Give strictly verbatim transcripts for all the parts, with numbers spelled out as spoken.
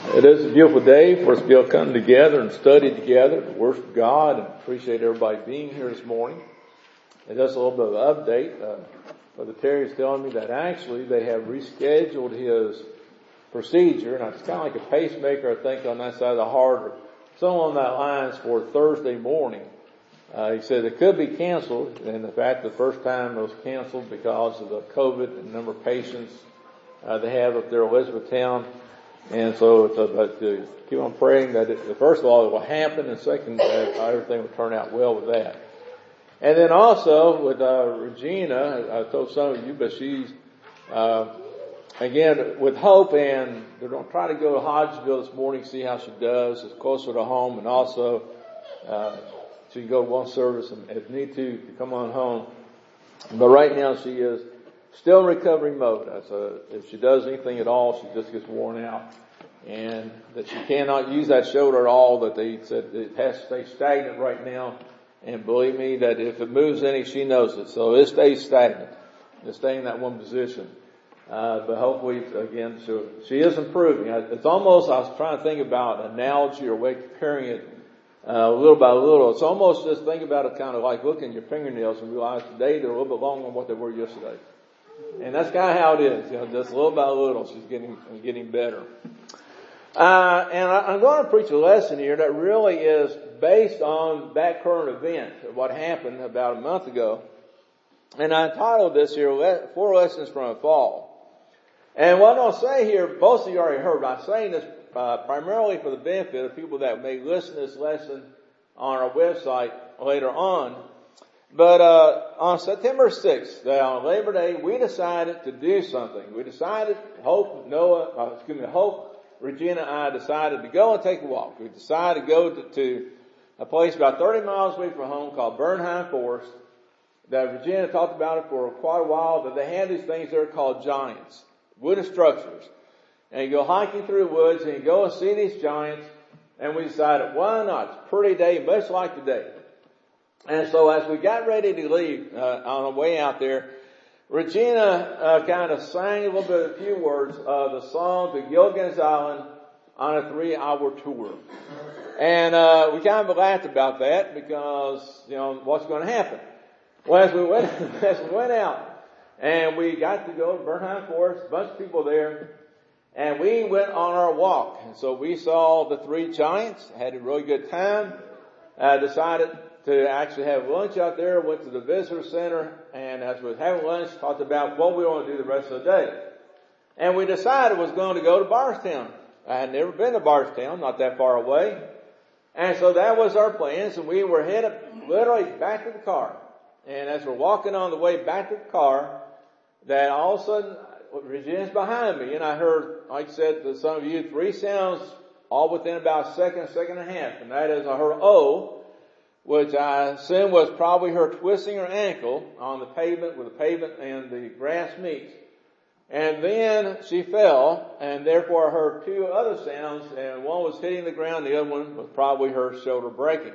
It is a beautiful day for us to be able to come together and study together, to worship God, and appreciate everybody being here this morning. And just a little bit of an update. Uh, Brother Terry is telling me that actually they have rescheduled his procedure, and it's kind of like a pacemaker, I think, on that side of the heart, or something on that lines for Thursday morning. Uh, he said it could be canceled, and in fact, the first time it was canceled because of the COVID and number of patients uh, they have up there in Elizabethtown. And so it's about to keep on praying that it, first of all, it will happen, and second, that everything will turn out well with that. And then also with uh, Regina, I told some of you, but she's uh, again with hope, and they're going to try to go to Hodgesville this morning, see how she does. It's closer to home, and also uh, she can go to one service and if need to, to come on home. But right now she is still in recovery mode. So if she does anything at all, she just gets worn out. And that she cannot use that shoulder at all, that they said it has to stay stagnant right now. And believe me that if it moves any, she knows it. So it stays stagnant. It's staying in that one position. Uh, but hopefully, again, she, she is improving. It's almost, I was trying to think about an analogy or way of comparing it uh, little by little. It's almost just think about it kind of like looking at your fingernails and realize today they're a little bit longer than what they were yesterday. And that's kind of how it is, you know, just little by little, she's getting, getting better. Uh, and I, I'm going to preach a lesson here that really is based on that current event of what happened about a month ago. And I entitled this here, Four Lessons from a Fall. And what I'll say here, most of you already heard, but I'm saying this uh, primarily for the benefit of people that may listen to this lesson on our website later on. But uh on September sixth, on Labor Day, we decided to do something. We decided, Hope, Noah, uh, excuse me, Hope, Regina, and I decided to go and take a walk. We decided to go to, to a place about thirty miles away from home called Bernheim Forest. That Regina talked about it for quite a while. That they have these things there called giants, wooden structures. And you go hiking through the woods and you go and see these giants. And we decided, why not? It's a pretty day, much like today. And so as we got ready to leave, uh, on the way out there, Regina, uh, kind of sang a little bit, a few words of the song to Gilligan's Island on a three hour tour. And, uh, we kind of laughed about that because, you know, what's going to happen? Well, as we went, as we went out and we got to go to Bernheim Forest, a bunch of people there, and we went on our walk. And so we saw the three giants, had a really good time, uh, decided to actually have lunch out there, went to the visitor center, and as we were having lunch, talked about what we want to do the rest of the day. And we decided was going to go to Bardstown. I had never been to Bardstown, not that far away. And so that was our plans, and we were headed literally back to the car. And as we're walking on the way back to the car, that all of a sudden, Regina's behind me, and I heard, like I said to some of you, three sounds all within about a second, a second and a half. And that is, I heard, oh, which I assume was probably her twisting her ankle on the pavement where the pavement and the grass meets. And then she fell, and therefore I heard two other sounds, and one was hitting the ground, the other one was probably her shoulder breaking.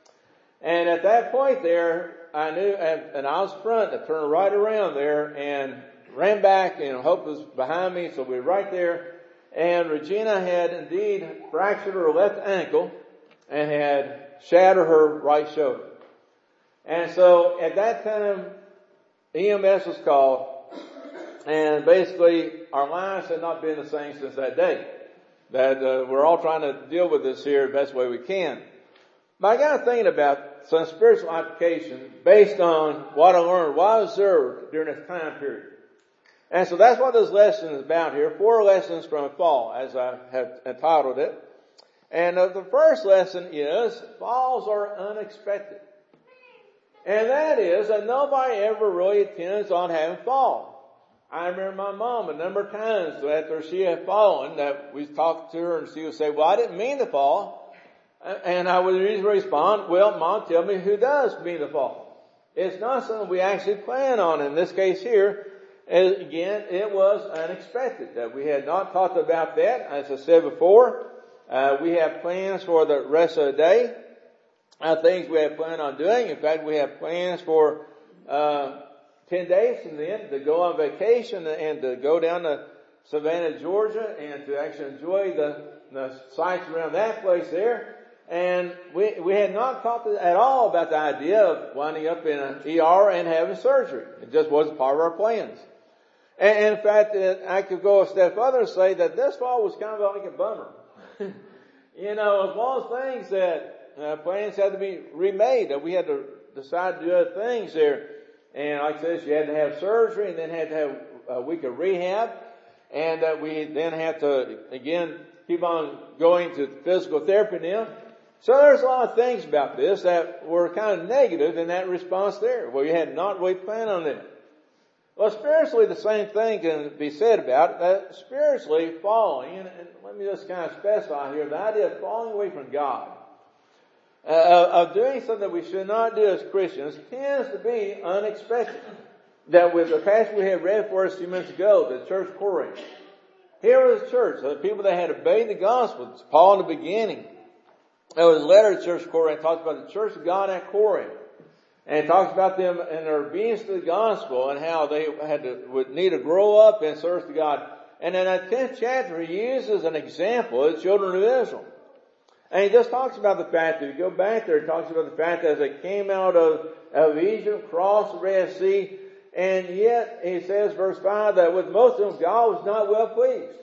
And at that point there, I knew, and, and I was front, I turned right around there and ran back, and Hope was behind me, so we were right there. And Regina had indeed fractured her left ankle and had shattered her right shoulder. And so at that time, E M S was called, and basically our lives had not been the same since that day. That uh, we're all trying to deal with this here the best way we can. But I got to thinking about some spiritual application based on what I learned, what I observed during this time period. And so that's what this lesson is about here. Four lessons from a fall, as I have entitled it. And uh, the first lesson is, falls are unexpected. And that is that nobody ever really intends on having fall. I remember my mom a number of times after she had fallen that we talked to her and she would say, well, I didn't mean to fall. And I would usually respond, well, Mom, tell me who does mean to fall. It's not something we actually plan on. In this case here, again, it was unexpected that we had not talked about that. As I said before, Uh, we have plans for the rest of the day, uh, things we have planned on doing. In fact, we have plans for uh ten days and then to go on vacation and to go down to Savannah, Georgia, and to actually enjoy the, the sights around that place there. And we we had not talked at all about the idea of winding up in an E R and having surgery. It just wasn't part of our plans. And, and in fact, I could go a step further and say that this fall was kind of like a bummer. You know, it's one of those things that uh, plans had to be remade, that we had to decide to do other things there. And like I said, you had to have surgery and then had to have a week of rehab. And that we then had to, again, keep on going to physical therapy now. So there's a lot of things about this that were kind of negative in that response there. Well, you had not really planned on that. Well, spiritually, the same thing can be said about it. That spiritually falling, and, and let me just kind of specify here, the idea of falling away from God, uh, of doing something that we should not do as Christians, tends to be unexpected. That with the passage we had read for us a few minutes ago, the church of Corinth. Here was the church, the people that had obeyed the gospel. It's Paul in the beginning. There was a letter to the church of Corinth. It talks about the church of God at Corinth. And it talks about them and their obedience to the gospel and how they had to, would need to grow up in service to God. And in that tenth chapter, he uses an example of the children of Israel. And he just talks about the fact that, if you go back there, he talks about the fact that as they came out of, of Egypt, crossed the Red Sea, and yet, he says, verse five, that with most of them, God was not well pleased.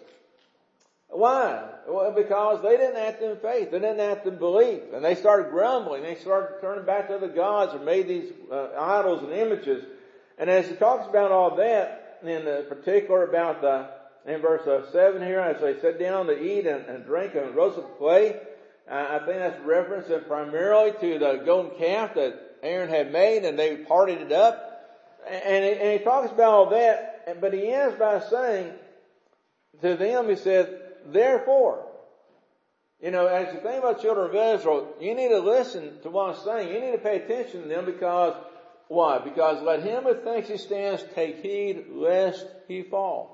Why? Well, because they didn't act in faith. They didn't act in belief. And they started grumbling. They started turning back to other gods and made these uh, idols and images. And as he talks about all that, in particular about the, in verse seven here, as they sat down to eat and, and drink and rose up play, uh, I think that's referencing primarily to the golden calf that Aaron had made, and they partied it up. And he, and he talks about all that, but he ends by saying to them, he said, therefore, you know, as you think about children of Israel, you need to listen to what I'm saying. You need to pay attention to them because, why? Because let him who thinks he stands take heed lest he fall.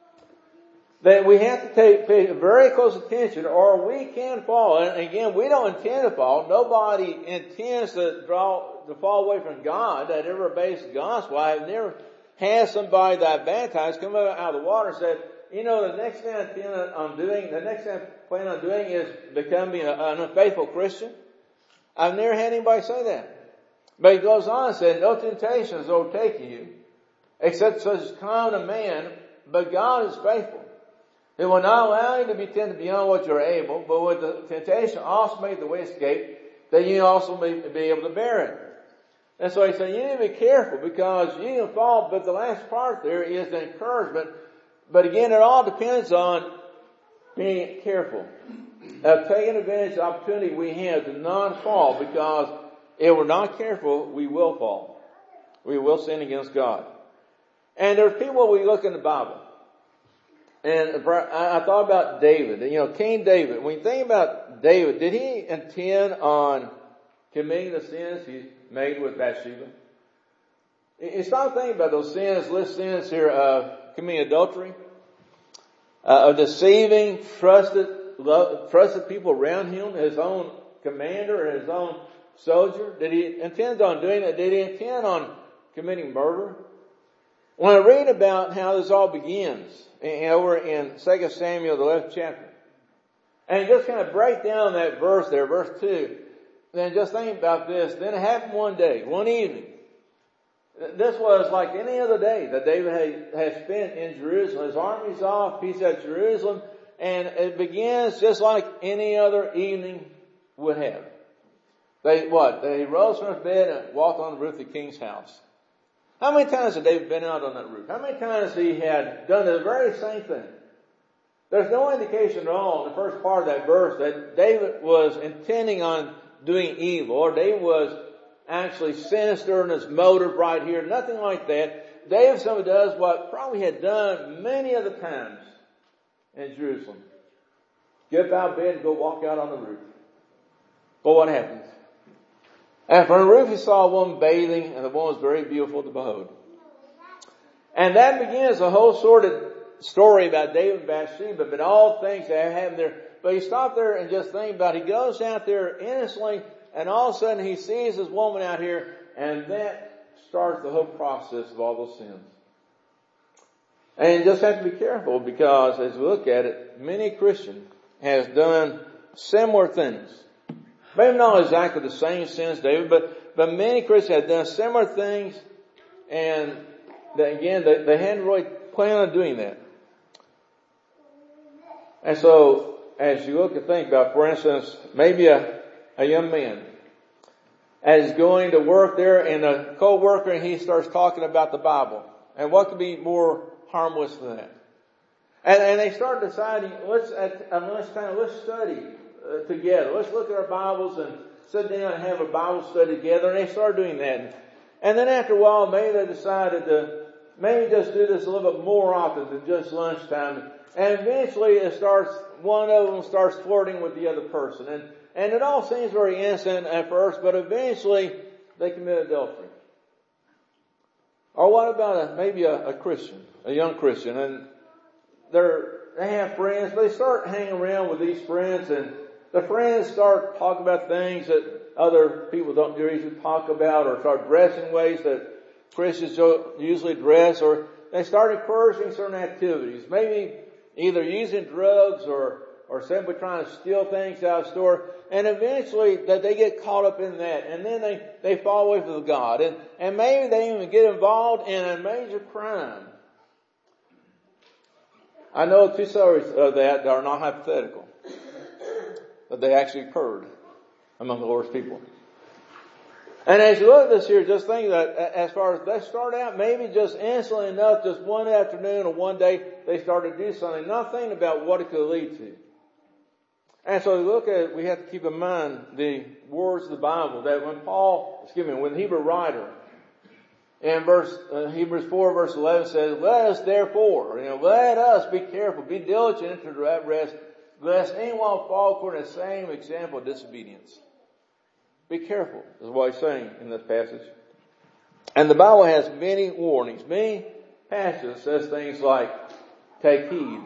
That we have to take, pay very close attention or we can fall. And again, we don't intend to fall. Nobody intends to draw, to fall away from God that ever obeys the gospel. I've never had somebody that I baptized come out of the water and said, you know, the next thing I plan on doing, the next thing I plan on doing is becoming a, an unfaithful Christian. I've never had anybody say that. But he goes on and said, no temptations overtake you, except such as common to man, but God is faithful. He will not allow you to be tempted beyond what you're able, but with the temptation also make the way escape, that you also may be able to bear it. And so he said, you need to be careful because you can fall, but the last part there is the encouragement. But again, it all depends on being careful, of taking advantage of the opportunity we have to not fall, because if we're not careful, we will fall. We will sin against God. And there's people we look in the Bible. And I thought about David. You know, King David. When you think about David, did he intend on committing the sins he made with Bathsheba? You start thinking about those sins, list sins here of committing adultery, uh, of deceiving trusted, love, trusted people around him, his own commander, his own soldier. Did he intend on doing that? Did he intend on committing murder? When I read about how this all begins, and over in Second Samuel, the eleventh chapter, and just kind of break down that verse there, verse two, then just think about this. Then it happened one day, one evening. This was like any other day that David had, had spent in Jerusalem. His army's off, he's at Jerusalem, and it begins just like any other evening would have. They, what? They rose from his bed and walked on the roof of the king's house. How many times had David been out on that roof? How many times he had done the very same thing? There's no indication at all in the first part of that verse that David was intending on doing evil, or David was actually sinister in his motive right here. Nothing like that. David simply does what probably had done many other times in Jerusalem. Get up out of bed and go walk out on the roof. But what happens? And from the roof he saw a woman bathing, and the woman was very beautiful to behold. And that begins a whole sordid story about David and Bathsheba, but all things that happened there. But he stopped there and just think about it. He goes out there innocently, and all of a sudden he sees this woman out here, and that starts the whole process of all those sins. And you just have to be careful because as we look at it, many Christians has done similar things. Maybe not exactly the same sins, David, but, but many Christians have done similar things, and that, again, they, they hadn't really planned on doing that. And so, as you look and think about, for instance, maybe a, a young man as going to work there and a co-worker and he starts talking about the Bible. And what could be more harmless than that? And, and they start deciding, let's, uh, let's kind of, let's study uh, together. Let's look at our Bibles and sit down and have a Bible study together. And they start doing that. And then after a while, maybe they decided to maybe just do this a little bit more often than just lunchtime. And eventually it starts, one of them starts flirting with the other person. And, and it all seems very innocent at first, but eventually they commit adultery. Or what about a, maybe a, a Christian, a young Christian, and they're, they have friends, but they start hanging around with these friends, and the friends start talking about things that other people don't usually talk about, or start dressing ways that Christians don't usually dress, or they start encouraging certain activities, maybe either using drugs or, or simply trying to steal things out of the store, and eventually that they get caught up in that, and then they, they fall away from God, and, and maybe they even get involved in a major crime. I know two stories of that that are not hypothetical, that they actually occurred among the Lord's people. And as you look at this here, just think that as far as they start out, maybe just innocently enough, just one afternoon or one day, they started to do something, not thinking about what it could lead to. And so we look at it, we have to keep in mind the words of the Bible, that when Paul, excuse me, when the Hebrew writer, in verse, uh, Hebrews four verse eleven says, let us therefore, you know, let us be careful, be diligent into that rest, lest anyone fall according to the same example of disobedience. Be careful, is what he's saying in this passage. And the Bible has many warnings, many passages says things like, take heed.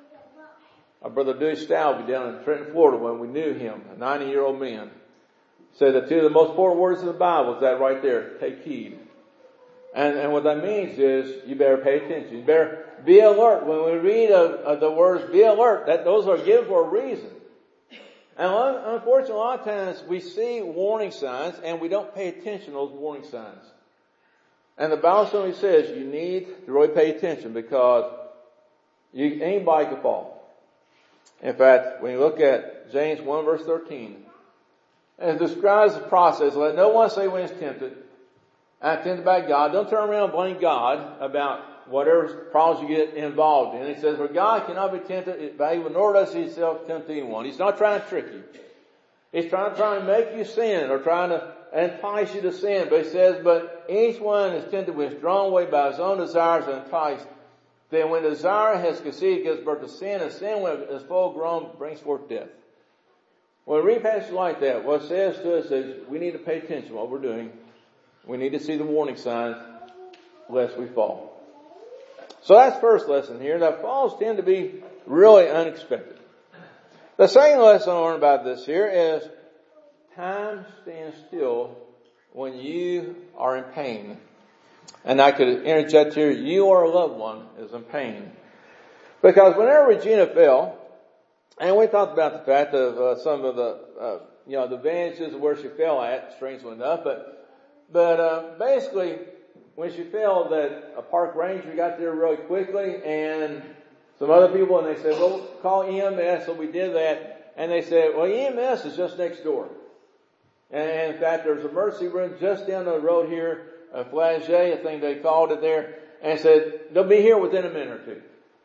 Our brother Dewey Stalby down in Trenton, Florida, when we knew him, a ninety-year-old man, said that two of the most important words of the Bible is that right there, take heed. And, and what that means is you better pay attention. You better be alert. When we read of, of the words be alert, that those are given for a reason. And unfortunately, a lot of times we see warning signs and we don't pay attention to those warning signs. And the Bible simply says you need to really pay attention because you, anybody can fall. In fact, when you look at James one verse thirteen, it describes the process. Let no one say when he's tempted, I'm tempted by God. Don't turn around and blame God about whatever problems you get involved in. He says, for God cannot be tempted by evil, nor does he himself tempt anyone. He's not trying to trick you. He's trying, trying to make you sin or trying to entice you to sin. But he says, but each one is tempted when he's drawn away by his own desires and enticed. Then when desire has conceived, gives birth to sin, and sin when it is full grown brings forth death. When we read passages like that, what it says to us is we need to pay attention to what we're doing. We need to see the warning signs lest we fall. So that's the first lesson here, that falls tend to be really unexpected. The second lesson I learned about this here is time stands still when you are in pain. And I could interject here, you or a loved one is in pain. Because whenever Regina fell, and we talked about the fact of uh, some of the, uh, you know, the advantages of where she fell at, strangely enough, but But uh, basically, when she fell, that a park ranger got there really quickly, and some other people, and they said, well, call E M S, so we did that. And they said, well, E M S is just next door. And in fact, there's a emergency room just down the road here, a Flagey, I think they called it there, and said, they'll be here within a minute or two.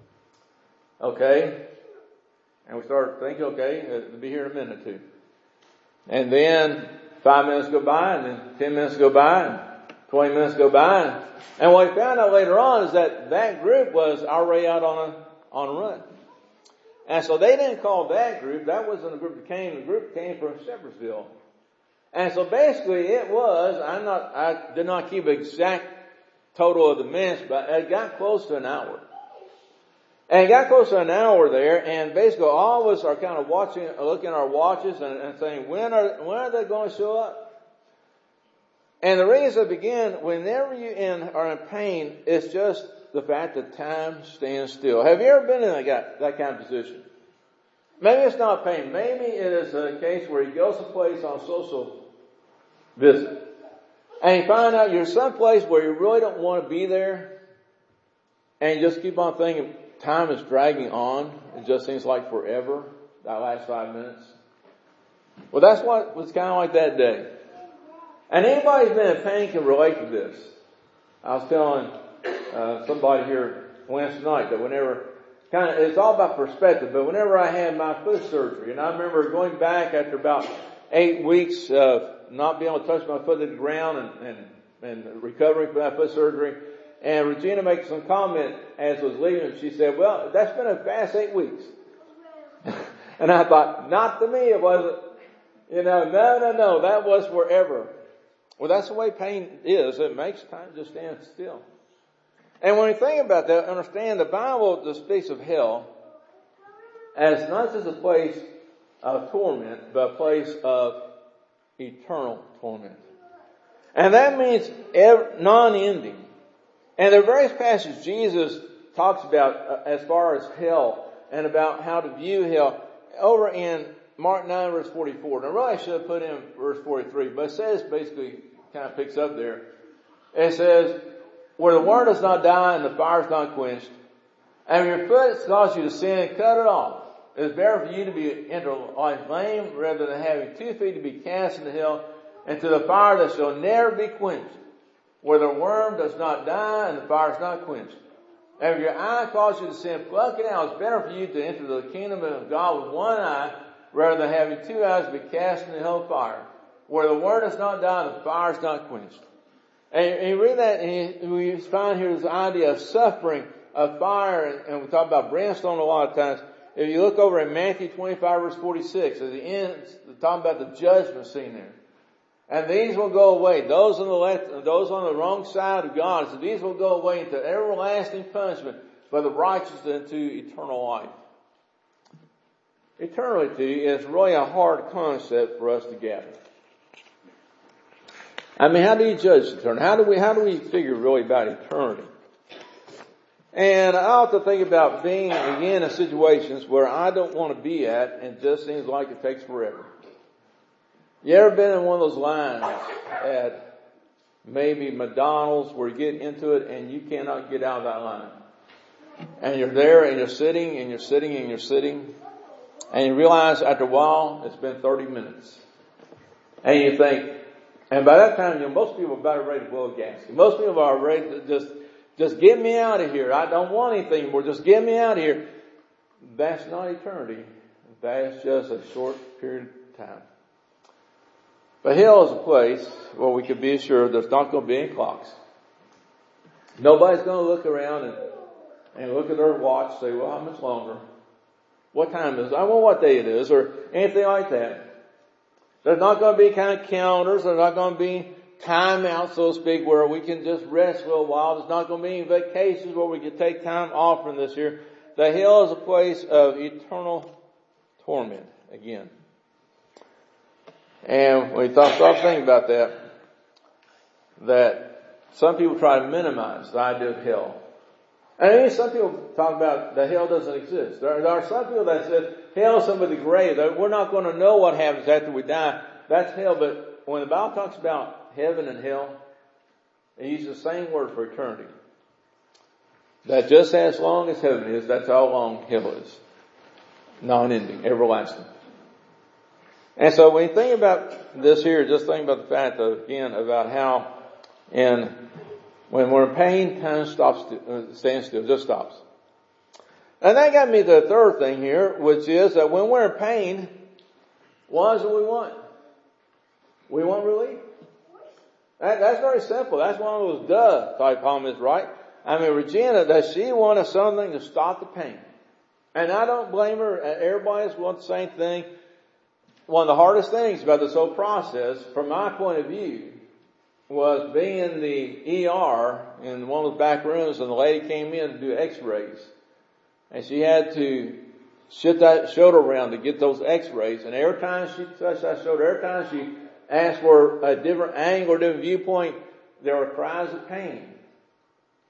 Okay? And we started thinking, okay, they'll be here in a minute or two. And then Five minutes go by, and then ten minutes go by, and twenty minutes go by. And, and what we found out later on is that that group was already out on a, on a run. And so they didn't call that group. That wasn't the group that came. The group came from Shepherdsville. And so basically it was, I'm not, I did not keep exact total of the minutes, but it got close to an hour. And it got close to an hour there, and basically all of us are kind of watching, looking at our watches and, and saying, when are, when are they going to show up? And the reason it began, whenever you in, are in pain, it's just the fact that time stands still. Have you ever been in that, that kind of position? Maybe it's not pain. Maybe it is a case where he goes someplace on a social visit. And you find out you're someplace where you really don't want to be there. And you just keep on thinking time is dragging on. It just seems like forever, that last five minutes. Well, that's what was kind of like that day. And anybody who's been in pain can relate to this. I was telling uh, somebody here Wednesday night that whenever, kind of, it's all about perspective, but whenever I had my foot surgery, and I remember going back after about eight weeks of not being able to touch my foot to the ground and, and, and recovering from that foot surgery, and Regina made some comment as I was leaving, and she said, well, that's been a fast eight weeks. And I thought, not to me, it wasn't. You know, no, no, no, that was forever. Well, that's the way pain is. It makes time just stand still. And when you think about that, understand the Bible just speaks of hell as not just a place of torment, but a place of eternal torment. And that means non-ending. And the various passages Jesus talks about as far as hell and about how to view hell over in Mark nine verse forty-four. Now really I should have put in verse forty-three, but it says basically, kind of picks up there. It says, where the word does not die and the fire is not quenched, and your foot causes you to sin, cut it off. It is better for you to be enter life lame rather than having two feet to be cast into hell and to the fire that shall never be quenched, where the worm does not die and the fire is not quenched. And if your eye causes you to sin, pluck it out. It's better for you to enter the kingdom of God with one eye rather than having two eyes to be cast into hell fire, where the word does not die and the fire is not quenched. And you read that and we find here this idea of suffering, of fire, and, and we talk about brimstone a lot of times. If you look over in Matthew twenty-five verse forty-six, at the end, it's talking about the judgment scene there. And these will go away. Those on the left, those on the wrong side of God, so these will go away into everlasting punishment, but the righteous into eternal life. Eternity is really a hard concept for us to gather. I mean, how do you judge eternity? How do we, how do we figure really about eternity? And I ought to think about being, again, in situations where I don't want to be at and it just seems like it takes forever. You ever been in one of those lines at maybe McDonald's where you get into it and you cannot get out of that line? And you're there and you're sitting and you're sitting and you're sitting and you realize after a while it's been thirty minutes. And you think, and by that time, you know, most people are about ready to blow a gasket. Most people are ready to just, just get me out of here. I don't want anything more. Just get me out of here. That's not eternity. That's just a short period of time. But hell is a place where we can be assured there's not going to be any clocks. Nobody's going to look around and, and look at their watch and say, well, how much longer? What time is it? I wonder what day it is or anything like that. There's not going to be kind of calendars. There's not going to be time out, so to speak, where we can just rest for a while. There's not going to be any vacations where we can take time off from this year. The hell is a place of eternal torment again. And when you start thinking about that, that some people try to minimize the idea of hell. And I mean, some people talk about that hell doesn't exist. There, there are some people that say hell is something with the grave. That we're not going to know what happens after we die. That's hell. But when the Bible talks about heaven and hell, it uses the same word for eternity. That just as long as heaven is, that's how long hell is. Non-ending, everlasting. And so when you think about this here, just think about the fact that, again, about how in when we're in pain, time stops, uh, stands still, just stops. And that got me to the third thing here, which is that when we're in pain, what is it we want? We want relief. That, that's very simple. That's one of those duh type comments, right? I mean, Regina, does she want something to stop the pain? And I don't blame her. Everybody wants the same thing. One of the hardest things about this whole process, from my point of view, was being in the E R in one of the back rooms, and the lady came in to do x-rays. And she had to shift that shoulder around to get those x-rays. And every time she touched that shoulder, every time she asked for a different angle or different viewpoint, there were cries of pain.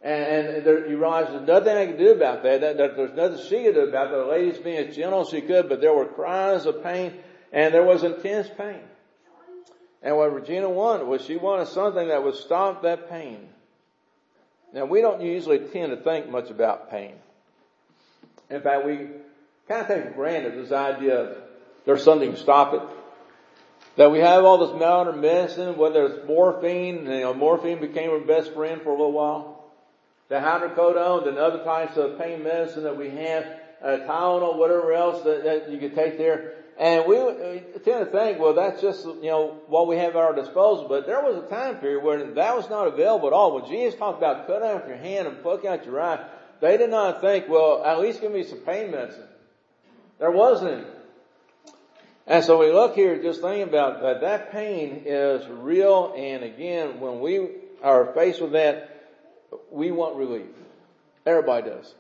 And, and there, you realize there's nothing I can do about that. that, that there's nothing she could do about that. The lady's being as gentle as she could, but there were cries of pain, and there was intense pain. And what Regina wanted was she wanted something that would stop that pain. Now, we don't usually tend to think much about pain. In fact, we kind of take for granted this idea of there's something to stop it. That we have all this modern medicine, whether it's morphine, you know, morphine became our best friend for a little while. The hydrocodone and other types of pain medicine that we have, uh, Tylenol, whatever else that, that you could take there. And we, we tend to think, well, that's just, you know, what we have at our disposal. But there was a time period where that was not available at all. When Jesus talked about cutting out your hand and plucking out your eye, they did not think, well, at least give me some pain medicine. There wasn't any. And so we look here just thinking about that. That pain is real. And again, when we are faced with that, we want relief. Everybody does.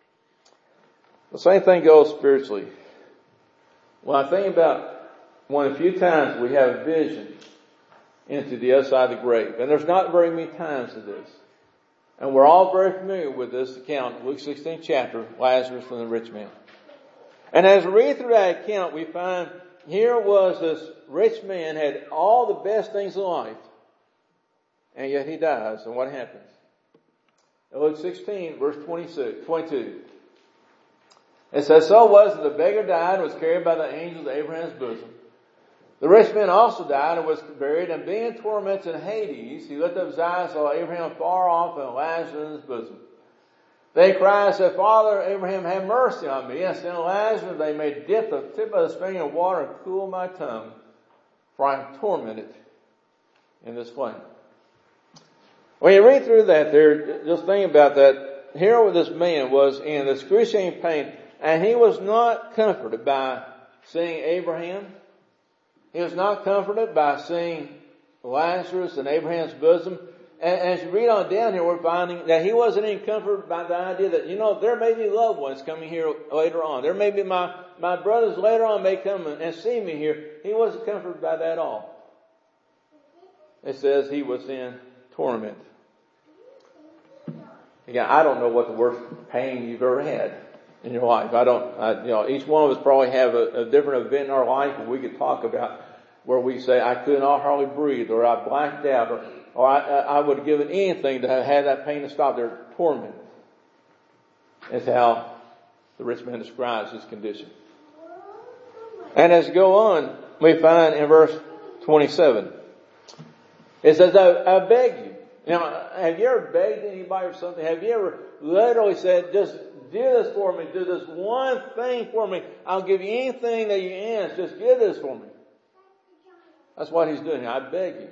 The same thing goes spiritually. When I think about one of the few times we have a vision into the other side of the grave, and there's not very many times of this, and we're all very familiar with this account, Luke sixteenth chapter, Lazarus and the rich man. And as we read through that account, we find here was this rich man had all the best things in life, and yet he dies, and what happens? In Luke sixteen, verse twenty-six, twenty-two. It says, so was that the beggar died and was carried by the angels to Abraham's bosom. The rich man also died and was buried, and being tormented in Hades, he lifted up his eyes, saw Abraham far off and Lazarus in his bosom. They cried and said, Father Abraham, have mercy on me, and send Lazarus, they may dip the tip of his finger in water and cool my tongue, for I am tormented in this flame. When you read through that there, just think about that. Here this man was in excruciating pain, and he was not comforted by seeing Abraham. He was not comforted by seeing Lazarus in Abraham's bosom. And as you read on down here, we're finding that he wasn't even comforted by the idea that, you know, there may be loved ones coming here later on. There may be my, my brothers later on may come and see me here. He wasn't comforted by that at all. It says he was in torment. Again, I don't know what the worst pain you've ever had in your life. I don't, I, you know, each one of us probably have a, a different event in our life, and we could talk about where we say, I could not hardly breathe, or I blacked out, or, or I, I would have given anything to have had that pain to stop. Their torment. That's how the rich man describes his condition. And as we go on, we find in verse twenty-seven, it says, I, I beg you. Now, have you ever begged anybody for something? Have you ever literally said, just do this for me, do this one thing for me, I'll give you anything that you ask, just give this for me? That's what he's doing. I beg you.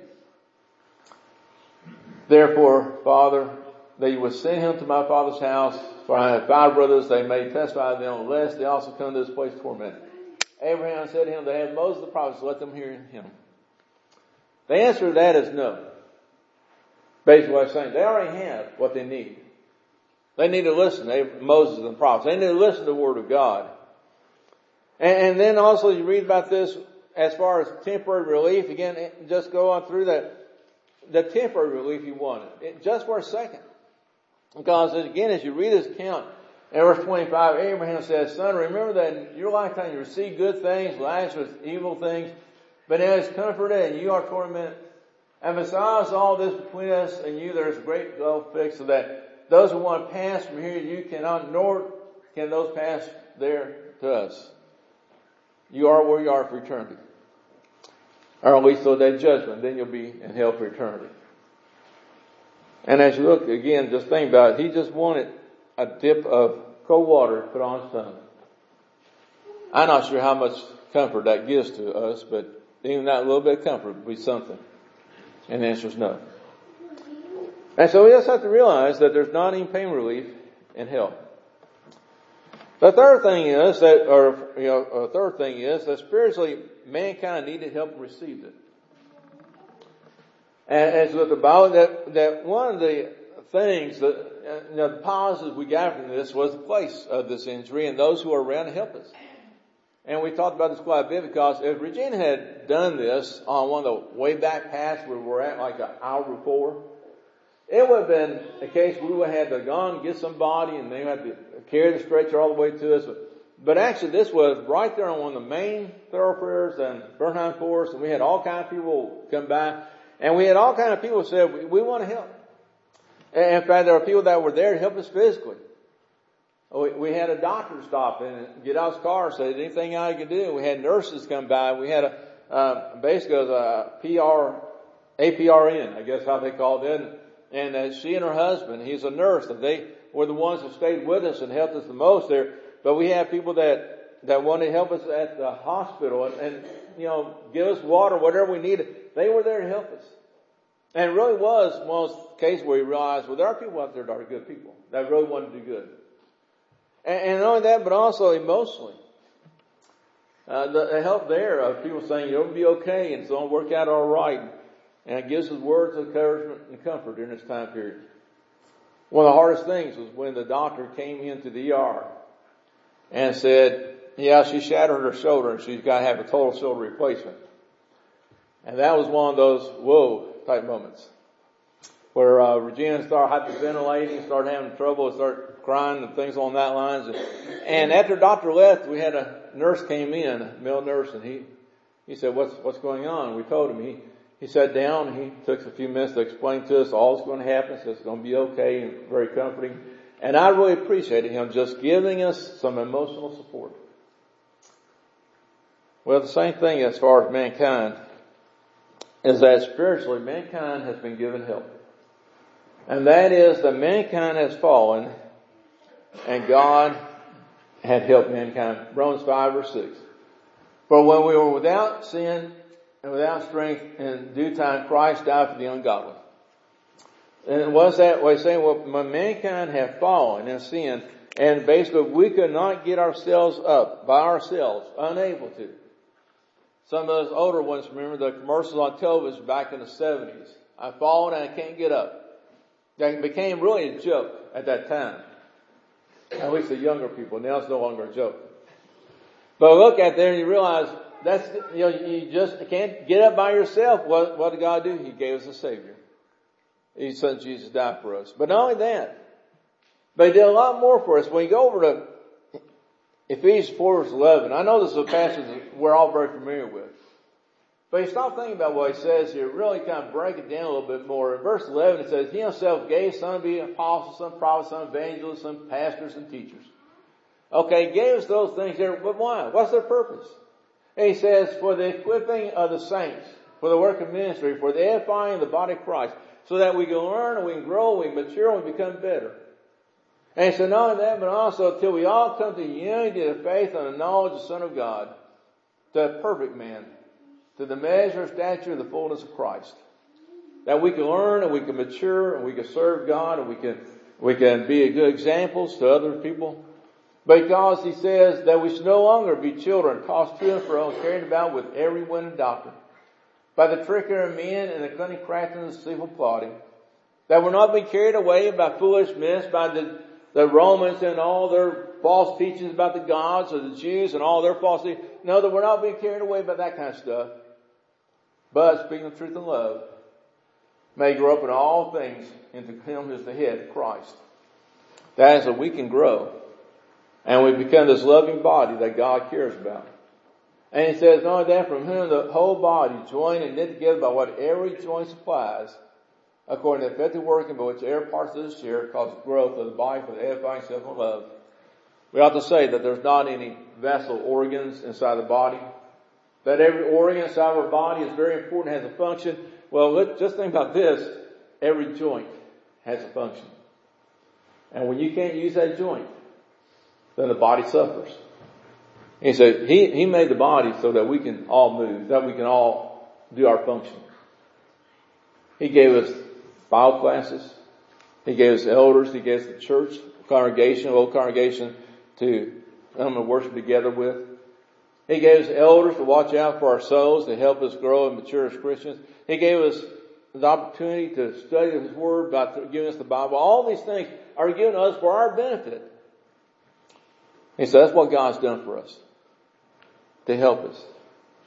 Therefore, Father, that you would send him to my father's house, for I have five brothers, they may testify to them, lest they also come to this place to torment. Abraham said to him, they have Moses the prophets, let them hear him. The answer to that is no. Basically what I'm saying, they already have what they need. They need to listen to Moses and the prophets. They need to listen to the Word of God. And, and then also you read about this as far as temporary relief. Again, just go on through that. The temporary relief he wanted. It, just for a second. Because again, as you read this account, in verse twenty-five, Abraham says, Son, remember that in your lifetime you received good things, Lazarus evil things, but now he's comforted and you are tormented. And besides all this between us and you, there is a great gulf fixed, so that those who want to pass from here, you cannot, nor can those pass there to us. You are where you are for eternity. Or at least till that judgment, then you'll be in hell for eternity. And as you look again, just think about it, he just wanted a dip of cold water put on his tongue. I'm not sure how much comfort that gives to us, but even that little bit of comfort would be something. And the answer is no. And so we just have to realize that there's not any pain relief in hell. The third thing is that, or you know, a third thing is that spiritually mankind needed help and received it. And as with the Bible, that that one of the things that you know, the positives we got from this was the place of this injury and those who are around to help us. And we talked about this quite a bit because if Regina had done this on one of the way back paths where we're at, like an hour before, It would have been a case we would have had to go and get somebody and they had to carry the stretcher all the way to us. But actually this was right there on one of the main thoroughfares in Bernheim Forest, and we had all kinds of people come by, and we had all kinds of people who said, we, we want to help. And in fact, there were people that were there to help us physically. We, we had a doctor stop in and get out his car and say, anything I can do. We had nurses come by. We had a, uh, basically a P R, A P R N, I guess how they called it. And uh, she and her husband, he's a nurse, and they were the ones that stayed with us and helped us the most there. But we have people that, that wanted to help us at the hospital and, and, you know, give us water, whatever we needed. They were there to help us. And it really was one of those cases where we realized, well, there are people out there that are good people, that really want to do good. And, and not only that, but also emotionally. Uh, the, the help there of people saying, you'll be okay, and it's going to work out all right. And it gives us words of encouragement and comfort during this time period. One of the hardest things was when the doctor came into the E R and said, yeah, she shattered her shoulder and she's got to have a total shoulder replacement. And that was one of those whoa type moments where uh, Regina started hyperventilating, started having trouble, started crying and things along that lines. And, and after the doctor left, we had a nurse came in, a male nurse, and he he said, what's what's going on? And we told him. He he sat down and he took a few minutes to explain to us all that's going to happen. So it's going to be okay, and very comforting. And I really appreciated him just giving us some emotional support. Well, the same thing as far as mankind is that spiritually mankind has been given help. And that is that mankind has fallen and God had helped mankind. Romans five verse six. For when we were without sin and without strength, in due time Christ died for the ungodly. And what's that way saying? Well, when mankind have fallen in sin, and basically we could not get ourselves up by ourselves, unable to. Some of those older ones remember the commercials on television back in the seventies. I've fallen and I can't get up. That became really a joke at that time. At least the younger people. Now it's no longer a joke. But look at there and you realize that's, you know, you just can't get up by yourself. What, what did God do? He gave us a Savior. His Son Jesus died for us. But not only that, but He did a lot more for us. When you go over to Ephesians four verse eleven, I know this is a passage that we're all very familiar with. But you stop thinking about what He says here, really kind of break it down a little bit more. In verse eleven it says, He Himself gave some to be apostles, some prophets, some evangelists, some pastors and teachers. Okay, He gave us those things there, but why? What's their purpose? And He says, for the equipping of the saints, for the work of ministry, for the edifying of the body of Christ, so that we can learn and we can grow, we can mature, and we become better. And so not only that, but also till we all come to unity of faith and the knowledge of the Son of God, to a perfect man, to the measure of stature of the fullness of Christ. That we can learn and we can mature and we can serve God and we can, we can be good examples to other people. Because He says that we should no longer be children tossed to and fro, carried about with every wind of doctrine, by the trickery of men and the cunning craftiness of deceitful plotting, that we're not being carried away by foolish myths, by the, the Romans and all their false teachings about the gods, or the Jews and all their false teachings. No, that we're not being carried away by that kind of stuff. But speaking of truth and love, may grow up in all things into Him who is the head, Christ. That is that we can grow. And we become this loving body that God cares about. And He says, not only that, from whom the whole body, joined and knit together by what every joint supplies, according to the effective working by which every part of the share, causes growth of the body for the edifying self and love. We ought to say that there's not any vessel organs inside the body. That every organ inside of our body is very important, has a function. Well, let's just think about this. Every joint has a function. And when you can't use that joint, then the body suffers. He said, he, he made the body so that we can all move, that we can all do our function. He gave us Bible classes. He gave us elders. He gave us the church, congregation, old congregation to come and worship together with. He gave us elders to watch out for our souls, to help us grow and mature as Christians. He gave us the opportunity to study His Word by giving us the Bible. All these things are given us for our benefit. He said, that's what God's done for us, to help us.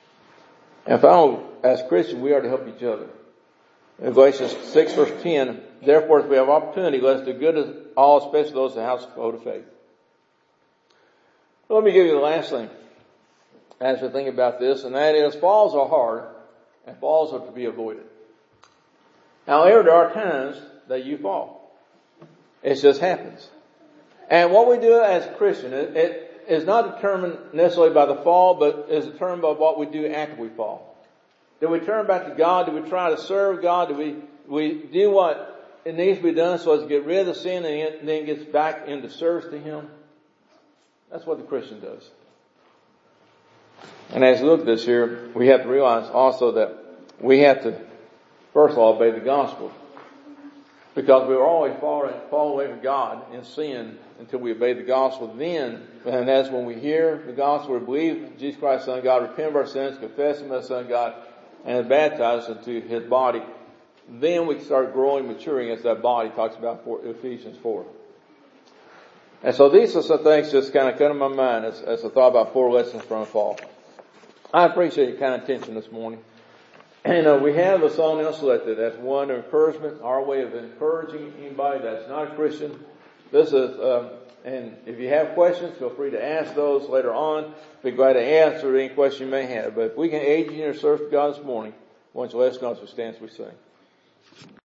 And if I don't, as Christians, we are to help each other. In Galatians six verse ten, Therefore, if we have opportunity, let us do good to all, especially those in the household of faith. Let me give you the last thing as we think about this, and that is falls are hard and falls are to be avoided. However, there are times that you fall. It just happens. And what we do as a Christian, it, it is not determined necessarily by the fall, but is determined by what we do after we fall. Do we turn back to God? Do we try to serve God? Do we, we do what it needs to be done so as to get rid of the sin and then gets back into service to Him? That's what the Christian does. And as we look at this here, we have to realize also that we have to, first of all, obey the gospel. Because we are always falling, fall away from God in sin until we obey the gospel. Then, and that's when we hear the gospel, we believe in Jesus Christ, Son of God, repent of our sins, confess Him as Son of God, and are baptized into His body. Then we start growing, maturing as that body talks about for Ephesians four. And so these are some things just kind of come to my mind as, as I thought about four lessons from a fall. I appreciate your kind of attention this morning. And uh, we have a song now selected as one encouragement, our way of encouraging anybody that's not a Christian. This is, um, and if you have questions, feel free to ask those later on. Be glad to answer any question you may have. But if we can aid you in your service to God this morning, why don't you let us know as we stand as we sing.